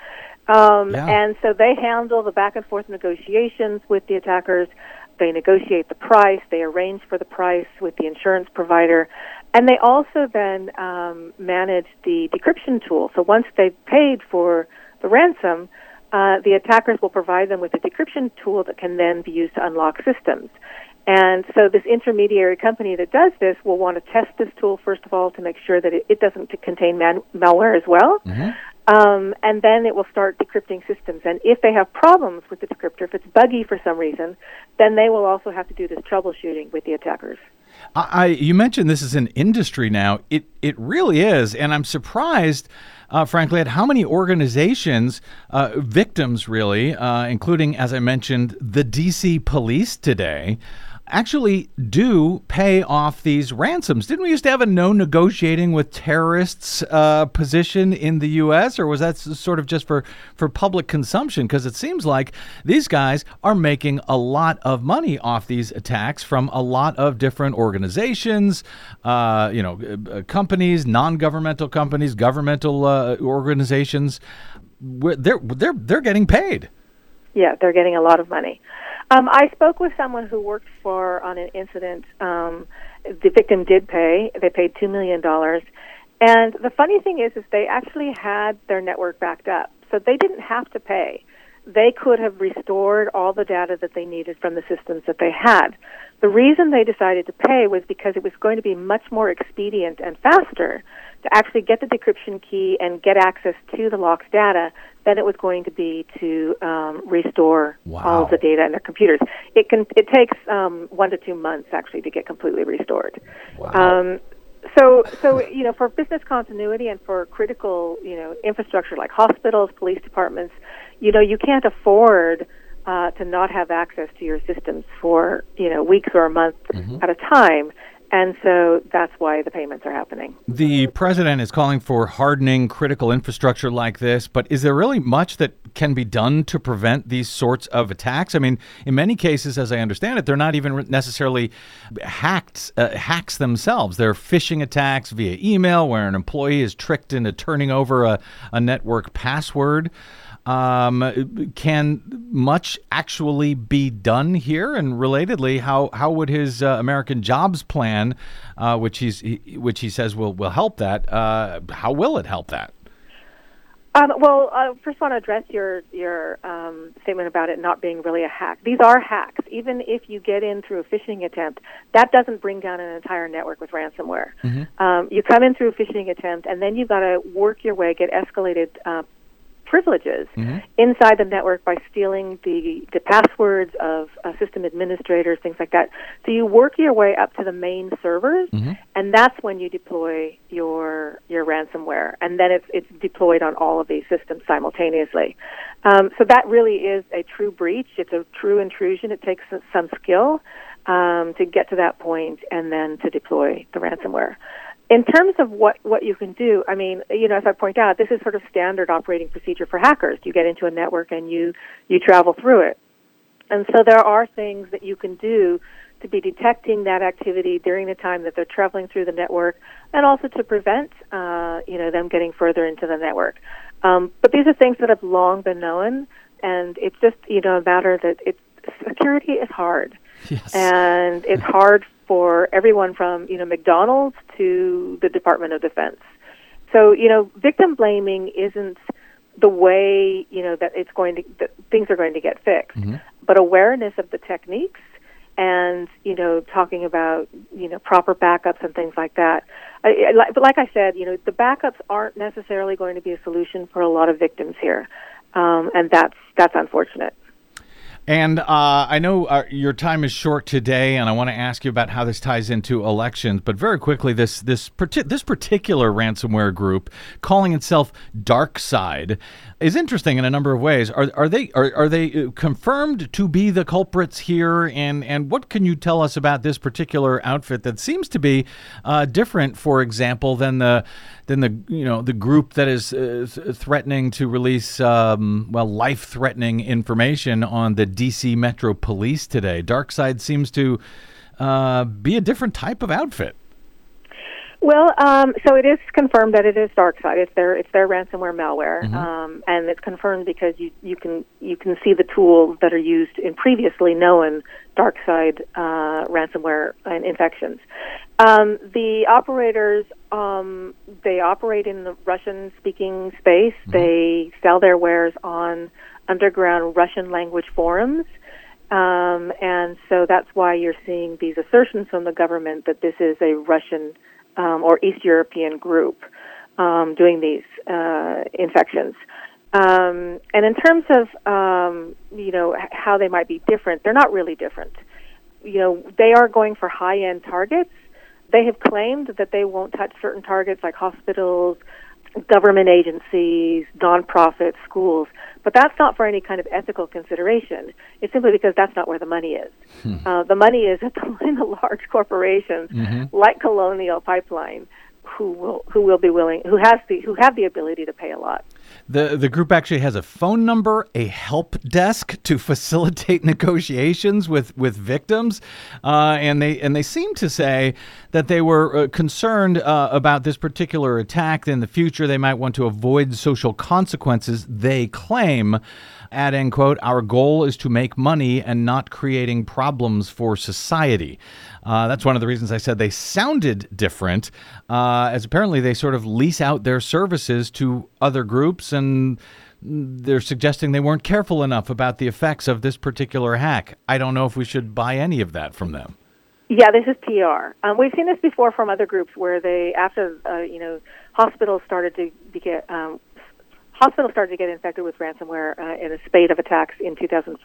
And so they handle the back-and-forth negotiations with the attackers. They negotiate the price. They arrange for the price with the insurance provider. And they also then manage the decryption tool. So once they've paid for the ransom, the attackers will provide them with a decryption tool that can then be used to unlock systems. And so this intermediary company that does this will want to test this tool, first of all, to make sure that it doesn't contain malware as well. Mm-hmm. And then it will start decrypting systems. And if they have problems with the decryptor, if it's buggy for some reason, then they will also have to do this troubleshooting with the attackers. You mentioned this is an industry now. It really is, and I'm surprised, frankly, at how many organizations, victims really, including, as I mentioned, the D.C. police today, actually do pay off these ransoms. Didn't we used to have a no negotiating with terrorists position in the U.S., or was that sort of just for public consumption? Because it seems like these guys are making a lot of money off these attacks from a lot of different organizations, companies, non-governmental companies, governmental organizations. They're getting paid. Yeah, they're getting a lot of money. I spoke with someone who worked on an incident. The victim did pay. They paid $2 million. And the funny thing is they actually had their network backed up. So they didn't have to pay. They could have restored all the data that they needed from the systems that they had. The reason they decided to pay was because it was going to be much more expedient and faster to actually get the decryption key and get access to the locked data than it was going to be to restore all of the data in their computers. It takes 1 to 2 months actually to get completely restored. Wow. So for business continuity and for critical infrastructure like hospitals, police departments, you can't afford to not have access to your systems for weeks or a month at a time. And so that's why the payments are happening. The president is calling for hardening critical infrastructure like this, but is there really much that can be done to prevent these sorts of attacks? I mean, in many cases, as I understand it, they're not even necessarily hacks themselves. They're phishing attacks via email where an employee is tricked into turning over a network password. Can much actually be done here? And relatedly, how would his American Jobs Plan, which he says will help that, how will it help that? First I want to address your statement about it not being really a hack. These are hacks. Even if you get in through a phishing attempt, that doesn't bring down an entire network with ransomware. Mm-hmm. You come in through a phishing attempt, and then you've got to work your way, get escalated privileges inside the network by stealing the passwords of system administrators, things like that. So you work your way up to the main servers, and that's when you deploy your ransomware, and then it's deployed on all of these systems simultaneously. So that really is a true breach. It's a true intrusion. It takes some skill to get to that point and then to deploy the ransomware. In terms of what you can do, I mean, as I point out, this is sort of standard operating procedure for hackers. You get into a network and you travel through it. And so there are things that you can do to be detecting that activity during the time that they're traveling through the network, and also to prevent, them getting further into the network. But these are things that have long been known, and it's just, a matter that security is hard. Yes. And it's hard for everyone from, McDonald's to the Department of Defense. So, victim blaming isn't the way, that that things are going to get fixed. Mm-hmm. But awareness of the techniques and, talking about, proper backups and things like that. But like I said, the backups aren't necessarily going to be a solution for a lot of victims here. And that's unfortunate. And I know your time is short today, and I want to ask you about how this ties into elections. But very quickly, this particular ransomware group, calling itself DarkSide, is interesting in a number of ways. Are they confirmed to be the culprits here? And what can you tell us about this particular outfit that seems to be different, for example, than the group that is threatening to release life-threatening information on the DC Metro Police today? DarkSide seems to be a different type of outfit. Well, so it is confirmed that it is DarkSide. It's their ransomware malware, mm-hmm. And it's confirmed because you can see the tools that are used in previously known DarkSide ransomware infections. The operators they operate in the Russian-speaking space. Mm-hmm. They sell their wares on underground Russian language forums. And so that's why you're seeing these assertions from the government that this is a Russian or East European group doing these infections. And in terms of, how they might be different, they're not really different. They are going for high-end targets. They have claimed that they won't touch certain targets like hospitals, government agencies, nonprofits, schools. But that's not for any kind of ethical consideration. It's simply because that's not where the money is. The money is in the large corporations mm-hmm. like Colonial Pipeline, who have the ability to pay a lot. The group actually has a phone number, a help desk to facilitate negotiations with victims, and they seem to say that they were concerned about this particular attack. In the future, they might want to avoid social consequences. They claim, adding, quote, "Our goal is to make money and not creating problems for society." That's one of the reasons I said they sounded different, as apparently they sort of lease out their services to other groups, and they're suggesting they weren't careful enough about the effects of this particular hack. I don't know if we should buy any of that from them. Yeah, this is PR. We've seen this before from other groups where they, after hospitals started to get infected with ransomware in a spate of attacks in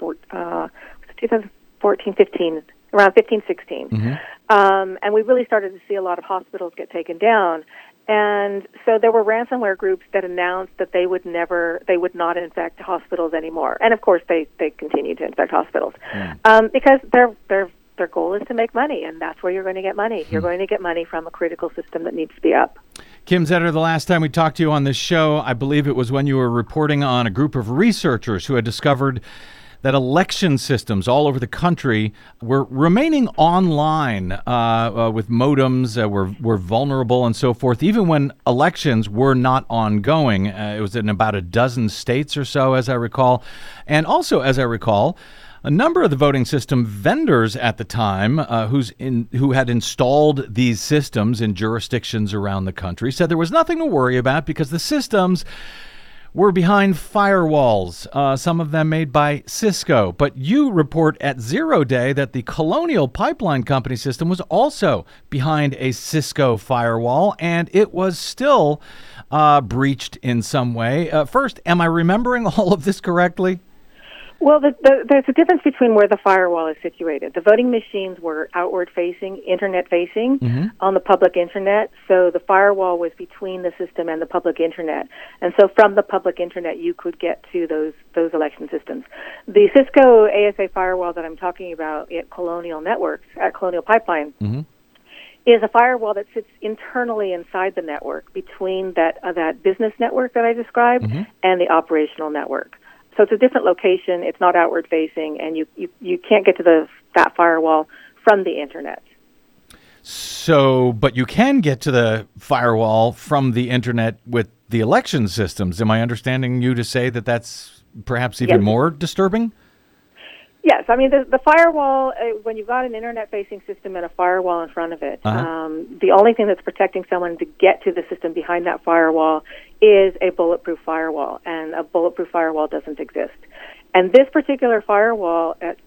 2014-15, around 15-16. Mm-hmm. And we really started to see a lot of hospitals get taken down. And so there were ransomware groups that announced that they would not infect hospitals anymore. And of course, they continued to infect hospitals because their goal is to make money, and that's where you're going to get money. You're going to get money from a critical system that needs to be up. Kim Zetter, the last time we talked to you on this show, I believe it was when you were reporting on a group of researchers who had discovered that election systems all over the country were remaining online with modems, were vulnerable and so forth, even when elections were not ongoing. It was in about a dozen states or so, as I recall. And also, as I recall, a number of the voting system vendors at the time who had installed these systems in jurisdictions around the country said there was nothing to worry about because the systems were behind firewalls, some of them made by Cisco. But you report at Zero Day that the Colonial Pipeline Company system was also behind a Cisco firewall, and it was still breached in some way. First, am I remembering all of this correctly? Well, there's a difference between where the firewall is situated. The voting machines were outward-facing, internet-facing mm-hmm. on the public internet, so the firewall was between the system and the public internet. And so from the public internet, you could get to those election systems. The Cisco ASA firewall that I'm talking about at Colonial Networks, at Colonial Pipeline, mm-hmm. is a firewall that sits internally inside the network between that business network that I described mm-hmm. and the operational network. So it's a different location. It's not outward facing, and you can't get to that firewall from the internet. So, but you can get to the firewall from the internet with the election systems. Am I understanding you to say that that's perhaps even more disturbing? Yes, I mean the firewall. When you've got an internet-facing system and a firewall in front of it, the only thing that's protecting someone to get to the system behind that firewall is a bulletproof firewall, and a bulletproof firewall doesn't exist. And this particular firewall that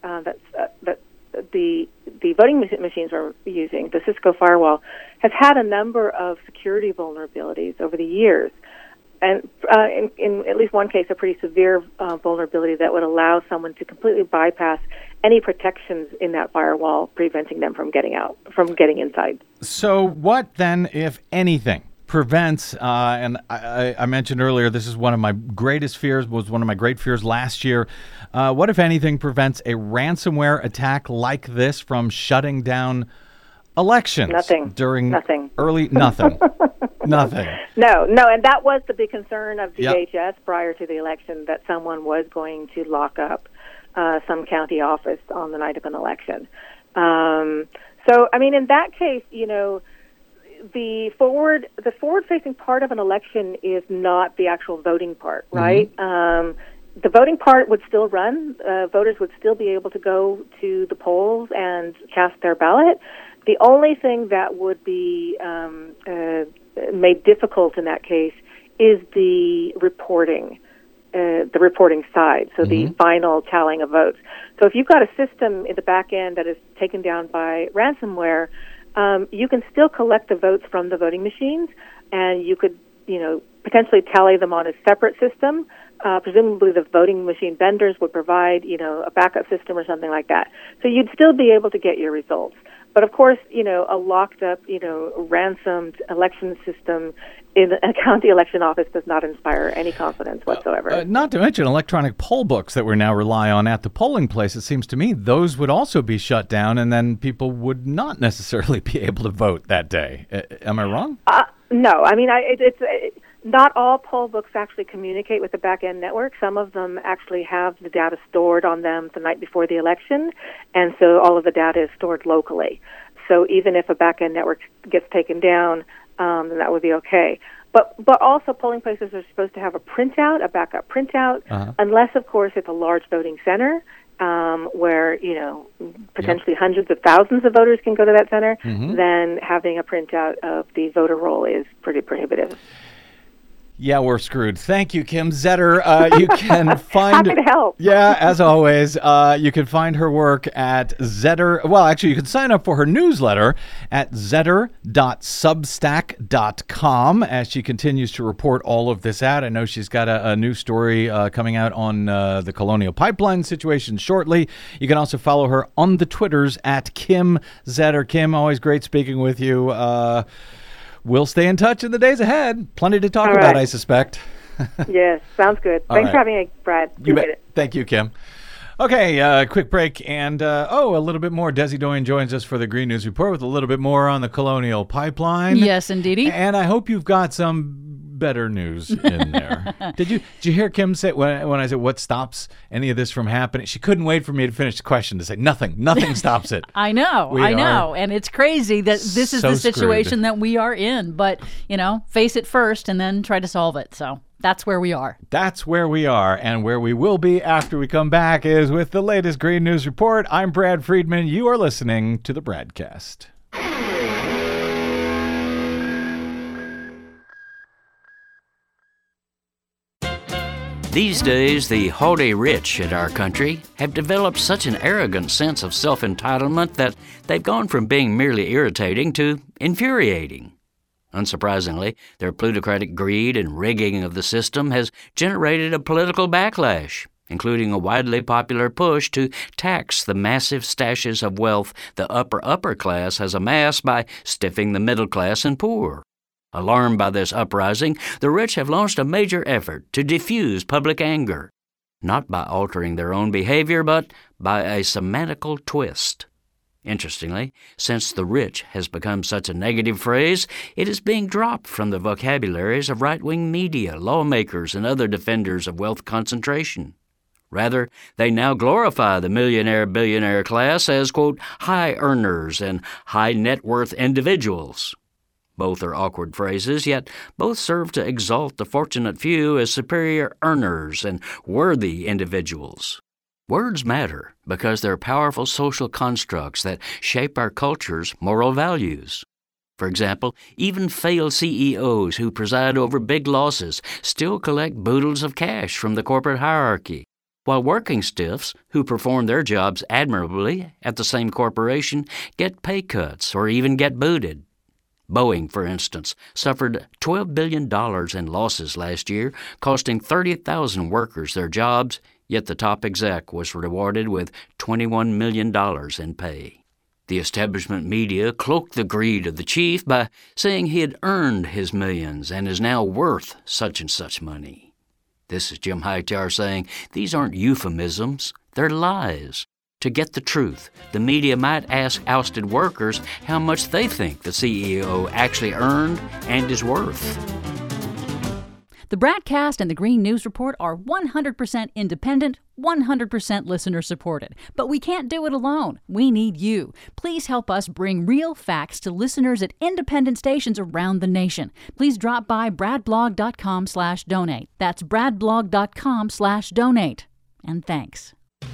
the voting machines are using, the Cisco firewall, has had a number of security vulnerabilities over the years. And in at least one case, a pretty severe vulnerability that would allow someone to completely bypass any protections in that firewall, preventing them from getting inside. So what then, if anything, prevents, and I mentioned earlier, this is one of my greatest fears, was one of my great fears last year. What, if anything, prevents a ransomware attack like this from shutting down elections? Nothing. Nothing. Nothing. No, and that was the big concern of DHS prior to the election, that someone was going to lock up some county office on the night of an election. So, I mean, in that case, the forward-facing part of an election is not the actual voting part, right? Mm-hmm. The voting part would still run. Voters would still be able to go to the polls and cast their ballot. The only thing that would be made difficult in that case is the reporting side, so the final tallying of votes. So if you've got a system in the back end that is taken down by ransomware, you can still collect the votes from the voting machines, and you could, potentially tally them on a separate system. Presumably the voting machine vendors would provide, a backup system or something like that. So you'd still be able to get your results. But of course, a locked up, ransomed election system in a county election office does not inspire any confidence whatsoever. Not to mention electronic poll books that we now rely on at the polling place. It seems to me those would also be shut down, and then people would not necessarily be able to vote that day. Am I wrong? No. I mean, not all poll books actually communicate with the back-end network. Some of them actually have the data stored on them the night before the election, and so all of the data is stored locally. So even if a back-end network gets taken down, then that would be okay. But also polling places are supposed to have a printout, a backup printout, unless, of course, it's a large voting center where, potentially hundreds of thousands of voters can go to that center. Then having a printout of the voter roll is pretty prohibitive. Yeah, we're screwed. Thank you, Kim Zetter. You can find... Happy to help. Yeah, as always. You can find her work at Zetter... Well, actually, you can sign up for her newsletter at zetter.substack.com as she continues to report all of this out. I know she's got a new story coming out on the Colonial Pipeline situation shortly. You can also follow her on the Twitters at Kim Zetter. Kim, always great speaking with you. We'll stay in touch in the days ahead. Plenty to talk about, I suspect. Yes, sounds good. Thanks for having me, Brad. You bet. It. Thank you, Kim. Okay, quick break. And, a little bit more. Desi Doyen joins us for the Green News Report with a little bit more on the Colonial Pipeline. Yes, indeedy. And I hope you've got some better news in there. Did you hear Kim say when I said what stops any of this from happening? She couldn't wait for me to finish the question to say nothing stops it. I know. And it's crazy that this is the situation that we are in. But, face it first and then try to solve it. So that's where we are. That's where we are. And where we will be after we come back is with the latest Green News Report. I'm Brad Friedman. You are listening to the Bradcast. These days, the haughty rich in our country have developed such an arrogant sense of self-entitlement that they've gone from being merely irritating to infuriating. Unsurprisingly, their plutocratic greed and rigging of the system has generated a political backlash, including a widely popular push to tax the massive stashes of wealth the upper class has amassed by stiffing the middle class and poor. Alarmed by this uprising, the rich have launched a major effort to diffuse public anger, not by altering their own behavior, but by a semantical twist. Interestingly, since the rich has become such a negative phrase, it is being dropped from the vocabularies of right-wing media, lawmakers, and other defenders of wealth concentration. Rather, they now glorify the millionaire-billionaire class as, quote, high earners and high net worth individuals. Both are awkward phrases, yet both serve to exalt the fortunate few as superior earners and worthy individuals. Words matter because they're powerful social constructs that shape our culture's moral values. For example, even failed CEOs who preside over big losses still collect boodles of cash from the corporate hierarchy, while working stiffs who perform their jobs admirably at the same corporation get pay cuts or even get booted. Boeing, for instance, suffered $12 billion in losses last year, costing 30,000 workers their jobs, yet the top exec was rewarded with $21 million in pay. The establishment media cloaked the greed of the chief by saying he had earned his millions and is now worth such and such money. This is Jim Hightower saying these aren't euphemisms, they're lies. To get the truth, the media might ask ousted workers how much they think the CEO actually earned and is worth. The Bradcast and the Green News Report are 100% independent, 100% listener-supported. But we can't do it alone. We need you. Please help us bring real facts to listeners at independent stations around the nation. Please drop by bradblog.com/donate. That's bradblog.com/donate. And thanks.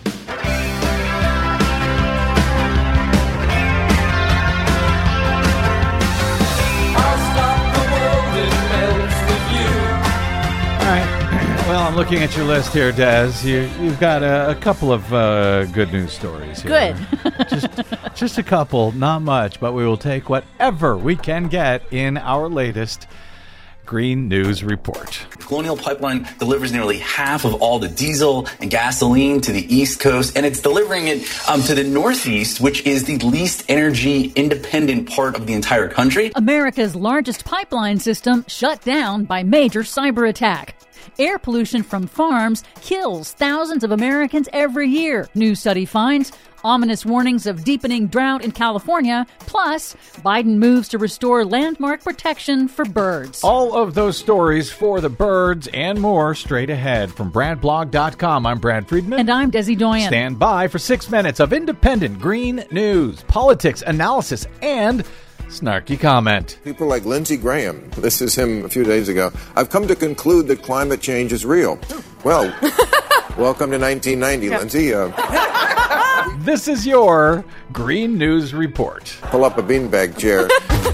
All right. Well, I'm looking at your list here, Des. You've got a couple of good news stories here. Good. just a couple, not much, but we will take whatever we can get in our latest Green News Report. Colonial Pipeline delivers nearly half of all the diesel and gasoline to the East Coast, and it's delivering it to the Northeast, which is the least energy independent part of the entire country. America's largest pipeline system shut down by major cyber attack. Air pollution from farms kills thousands of Americans every year, new study finds. Ominous warnings of deepening drought in California. Plus, Biden moves to restore landmark protection for birds. All of those stories for the birds and more straight ahead from BradBlog.com. I'm Brad Friedman. And I'm Desi Doyen. Stand by for 6 minutes of independent green news, politics, analysis, and snarky comment. People like Lindsey Graham, this is him a few days ago, I've come to conclude that climate change is real. Well, welcome to 1990, Lindsey. This is your Green News Report. Pull up a beanbag chair.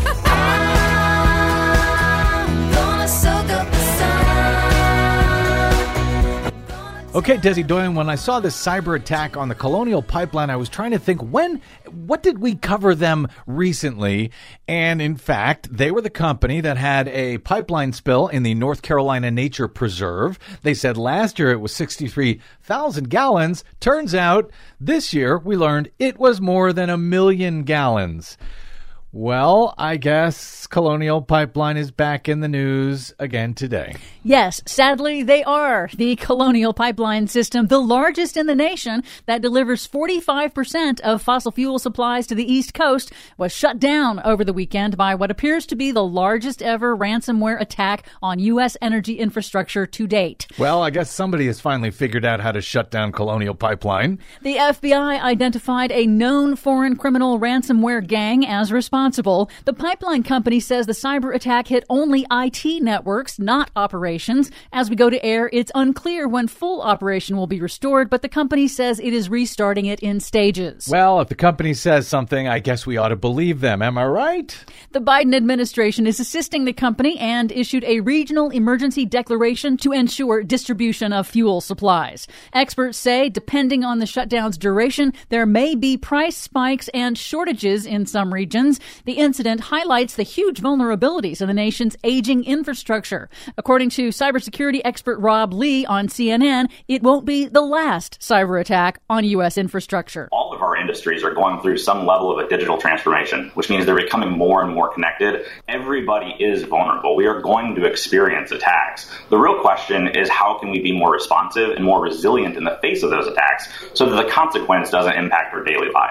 Okay, Desi Doyen, when I saw this cyber attack on the Colonial Pipeline, I was trying to think, what did we cover them recently? And in fact, they were the company that had a pipeline spill in the North Carolina Nature Preserve. They said last year it was 63,000 gallons. Turns out this year we learned it was more than 1 million gallons. Well, I guess Colonial Pipeline is back in the news again today. Yes, sadly, they are. The Colonial Pipeline system, the largest in the nation that delivers 45% of fossil fuel supplies to the East Coast, was shut down over the weekend by what appears to be the largest ever ransomware attack on U.S. energy infrastructure to date. Well, I guess somebody has finally figured out how to shut down Colonial Pipeline. The FBI identified a known foreign criminal ransomware gang as responsible. The pipeline company says the cyber attack hit only IT networks, not operations. As we go to air, it's unclear when full operation will be restored, but the company says it is restarting it in stages. Well, if the company says something, I guess we ought to believe them. Am I right? The Biden administration is assisting the company and issued a regional emergency declaration to ensure distribution of fuel supplies. Experts say, depending on the shutdown's duration, there may be price spikes and shortages in some regions. The incident highlights the huge vulnerabilities in the nation's aging infrastructure. According to cybersecurity expert Rob Lee on CNN, it won't be the last cyber attack on U.S. infrastructure. All of our industries are going through some level of a digital transformation, which means they're becoming more and more connected. Everybody is vulnerable. We are going to experience attacks. The real question is, how can we be more responsive and more resilient in the face of those attacks so that the consequence doesn't impact our daily lives?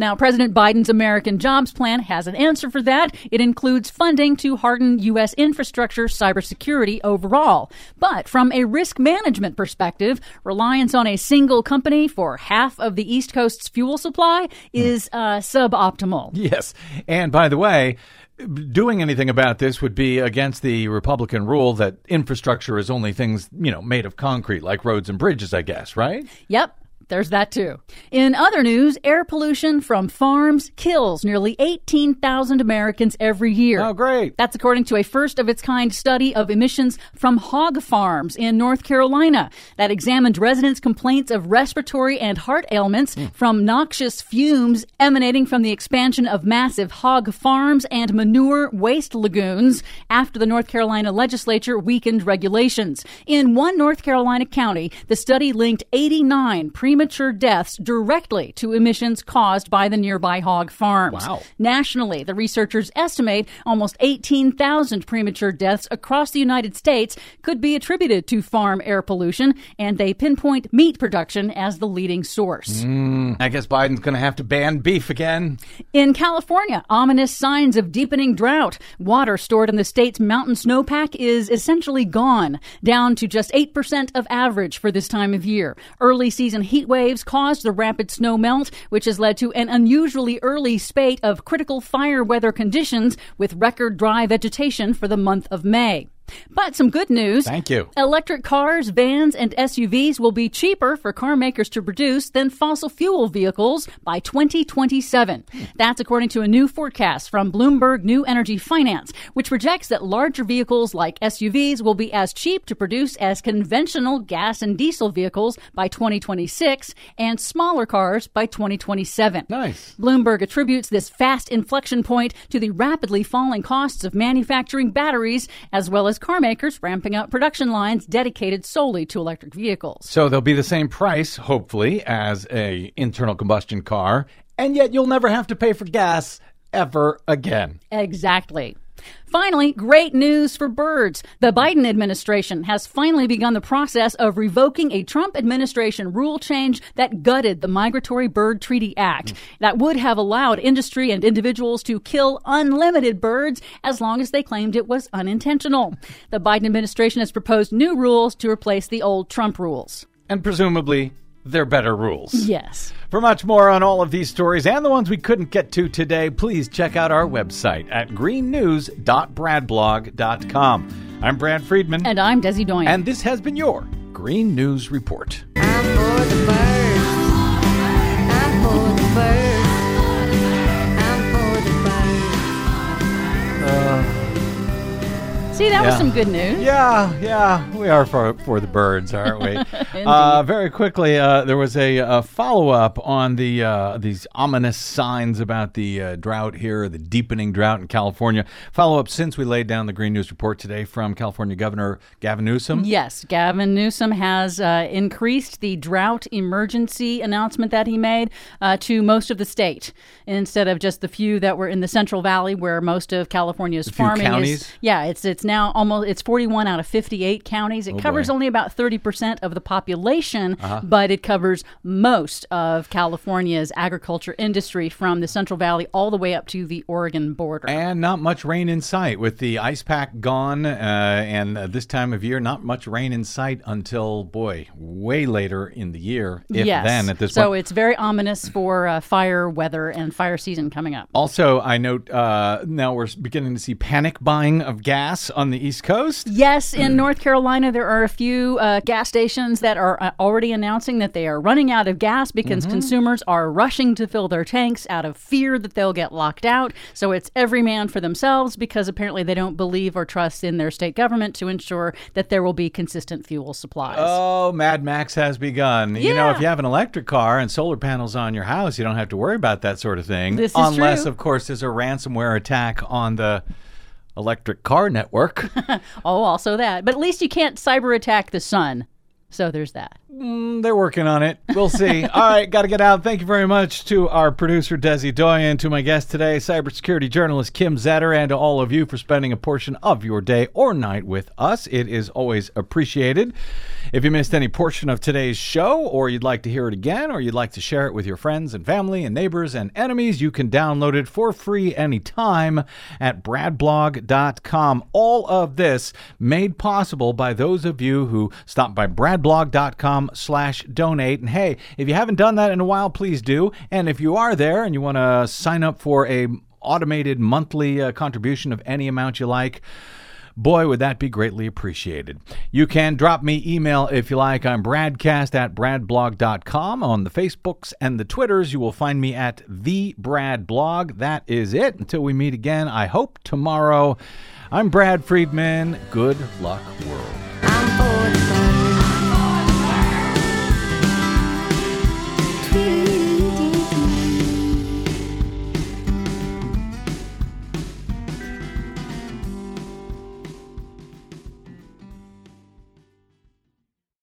Now, President Biden's American Jobs Plan has an answer for that. It includes funding to harden U.S. infrastructure cybersecurity overall. But from a risk management perspective, reliance on a single company for half of the East Coast's fuel supply is suboptimal. Yes. And by the way, doing anything about this would be against the Republican rule that infrastructure is only things, made of concrete, like roads and bridges, I guess, right? Yep. There's that, too. In other news, air pollution from farms kills nearly 18,000 Americans every year. Oh, great. That's according to a first-of-its-kind study of emissions from hog farms in North Carolina that examined residents' complaints of respiratory and heart ailments from noxious fumes emanating from the expansion of massive hog farms and manure waste lagoons after the North Carolina legislature weakened regulations. In one North Carolina county, the study linked 89 premature deaths directly to emissions caused by the nearby hog farms. Wow. Nationally, the researchers estimate almost 18,000 premature deaths across the United States could be attributed to farm air pollution, and they pinpoint meat production as the leading source. I guess Biden's going to have to ban beef again. In California, ominous signs of deepening drought. Water stored in the state's mountain snowpack is essentially gone, down to just 8% of average for this time of year. Early season heat waves caused the rapid snow melt, which has led to an unusually early spate of critical fire weather conditions with record dry vegetation for the month of May. But some good news. Thank you. Electric cars, vans, and SUVs will be cheaper for car makers to produce than fossil fuel vehicles by 2027. That's according to a new forecast from Bloomberg New Energy Finance, which projects that larger vehicles like SUVs will be as cheap to produce as conventional gas and diesel vehicles by 2026 and smaller cars by 2027. Nice. Bloomberg attributes this fast inflection point to the rapidly falling costs of manufacturing batteries, as well as car makers ramping up production lines dedicated solely to electric vehicles. So they'll be the same price, hopefully, as a internal combustion car, and yet you'll never have to pay for gas ever again. Exactly. Finally, great news for birds. The Biden administration has finally begun the process of revoking a Trump administration rule change that gutted the Migratory Bird Treaty Act that would have allowed industry and individuals to kill unlimited birds as long as they claimed it was unintentional. The Biden administration has proposed new rules to replace the old Trump rules. And presumably, they're better rules. Yes. For much more on all of these stories and the ones we couldn't get to today, please check out our website at greennews.bradblog.com. I'm Brad Friedman. And I'm Desi Doyen. And this has been your Green News Report. I'm for the birds. I'm for the birds. I'm for the birds. See, that was some good news. Yeah, we are for the birds, aren't we? Very quickly, there was a follow-up on these ominous signs about the drought here, the deepening drought in California. Follow-up since we laid down the Green News Report today from California Governor Gavin Newsom. Yes, Gavin Newsom has increased the drought emergency announcement that he made to most of the state, instead of just the few that were in the Central Valley where most of California's farming counties? is. Yeah, it's now it's 41 out of 58 counties. It covers only about 30% of the population, but it covers most of California's agriculture industry from the Central Valley all the way up to the Oregon border. And not much rain in sight with the ice pack gone, and this time of year, not much rain in sight until, way later in the year, if then at this point. So it's very ominous for fire weather and fire season coming up. Also, I note now we're beginning to see panic buying of gas on the East Coast. Yes, in North Carolina, there are a few gas stations that are already announcing that they are running out of gas because consumers are rushing to fill their tanks out of fear that they'll get locked out. So it's every man for themselves because apparently they don't believe or trust in their state government to ensure that there will be consistent fuel supplies. Oh, Mad Max has begun. Yeah. You know, if you have an electric car and solar panels on your house, you don't have to worry about that sort of thing. This is unless, true. of course, there's a ransomware attack on the electric car network. Oh, also that. But at least you can't cyber attack the sun. So there's that. They're working on it. We'll see. All right, got to get out. Thank you very much to our producer, Desi Doyen, to my guest today, cybersecurity journalist Kim Zetter, and to all of you for spending a portion of your day or night with us. It is always appreciated. If you missed any portion of today's show, or you'd like to hear it again, or you'd like to share it with your friends and family and neighbors and enemies, you can download it for free anytime at bradblog.com. All of this made possible by those of you who stop by bradblog.com/donate. And hey, if you haven't done that in a while, please do. And if you are there and you want to sign up for a automated monthly contribution of any amount you like, boy, would that be greatly appreciated. You can drop me email if you like. I'm bradcast@bradblog.com. On the Facebooks and the Twitters, you will find me at The Brad Blog. That is it. Until we meet again, I hope tomorrow. I'm Brad Friedman. Good luck, world.